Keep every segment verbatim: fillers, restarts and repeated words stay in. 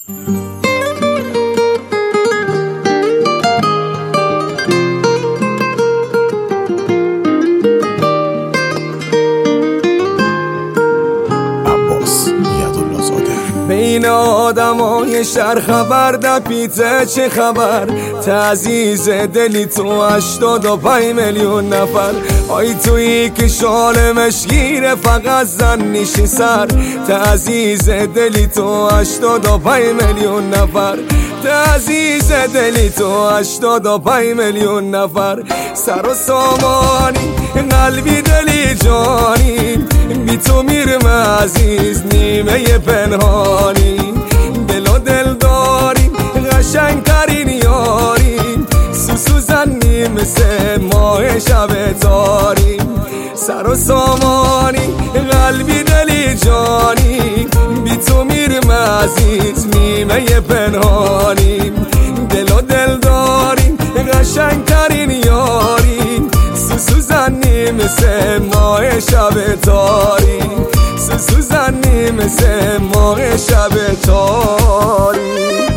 بین آدمای شهر خبر دپیته چه خبر؟ تعزیز دلی تو هشتاد و پنج میلیون نفر. آی تویی که شال مشگیره فقط زن نیشی سر. تعزیز دلی تو هشتاد و پنج میلیون نفر. تعزیز دلی تو هشتاد و پنج میلیون نفر. سر و سامانی قلبی دلی جانی، بی تو میرم عزیز نیمه پنهانی. دل و دل داریم قشنگ ترین یاریم، سوسو زنیم مثل ماه شب تاریم. سر و سامانی قلبی دلی جانی، بی تو میرم عزیز نیمه پنهانی. دل و دل داریم قشنگ ترین یاریم، سوسو زنیم مثل ماه شب تاری. سوسو زنیم مثل ماه شب تاری.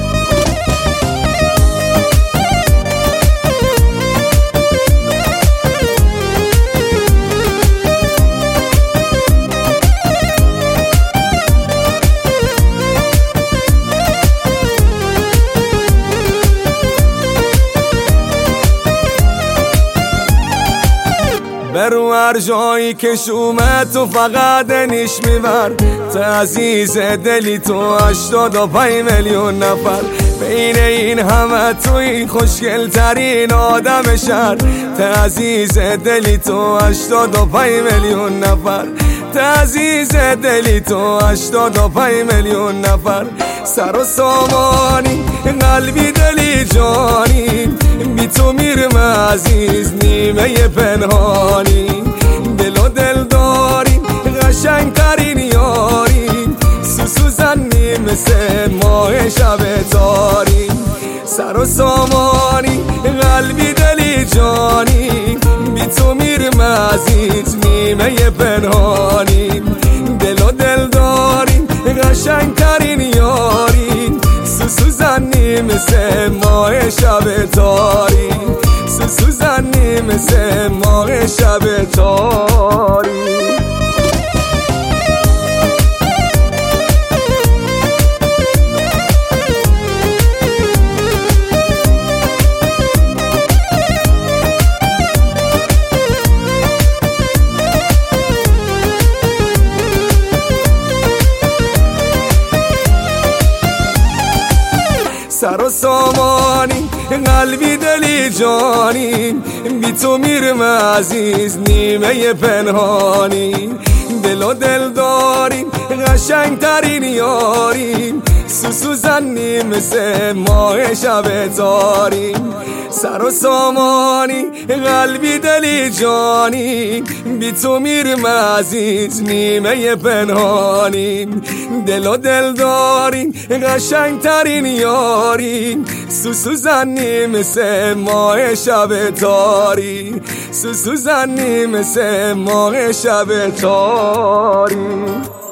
برو هر جایی که شومه تو فقط نیش میبر. تعزیز دلی تو هشتاد و پنج میلیون نفر. بین این همه توی خوشگل ترین آدم شهر. تعزیز دلی تو هشتاد و پنج میلیون نفر. تعزیز دلی تو هشتاد و پنج میلیون نفر. سر و سامانی قلبی دلی جانی، بی تو میرم عزیز نیمه پنهانی. دل و دل داریم قشنگ ترین یاریم، سوسو زنیم مثل ماه شب تاریم. سر و سامانی قلبی دلی جانی، بی تو میرم عزیز نیمه پنهانی. دل و دل داریم قشنگ ترین یاریم، سوسو زنیم مثل ماه شب تاری. سوسو زنیم مثل ماه شب تاری. سر و سامانی قلبی دلی جانی، بی تو میرم عزیز نیمه پنهانی. دل و دل داریم قشنگ ترین یاریم، سوسو زنیم مثل ماه شب تاریم. سر و سامانی قلبی دلی جانی، بی تو میرم عزیز نیمه پنهانی. دل و دل داریم قشنگ ترین یاریم، سوسو زنیم مثل ماه شب تاری. سوسو زنیم مثل ماه شب تاری.